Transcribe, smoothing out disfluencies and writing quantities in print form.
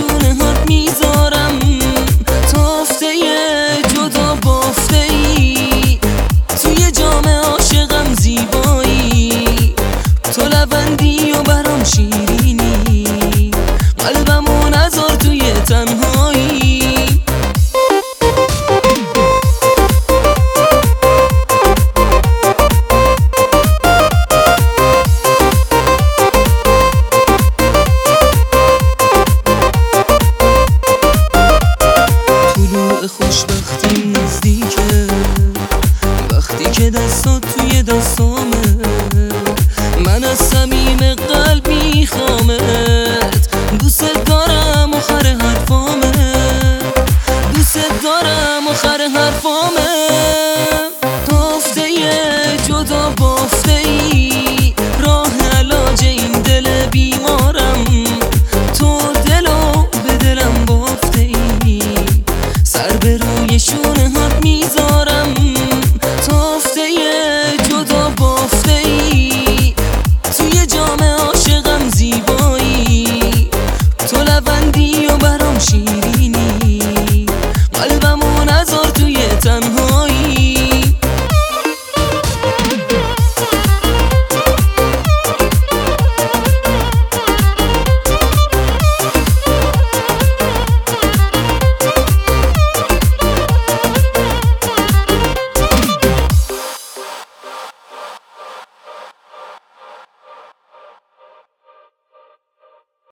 شونه هات میذارم، تافته جدا بافته ای، توی جام عاشقم زیبایی، تو لبندی و برام شیرینی، قلبمو نذار توی تنهایی. خوشبختیم نزدیکه، وقتی که دستات توی دستامه، من از صمیم قلب میخوامت، دوست دارم آخر حرفامه، دوست دارم آخر حرفامه. تافته جدا بافته ای، راه علاج این دل بیمارم، تو دلو به دلم بافته ای، سر به روی شونه هات میذارم، تافته جدا بافته ای، توی جام عاشقم زیبایی، تو لبندی و برام شیرینی.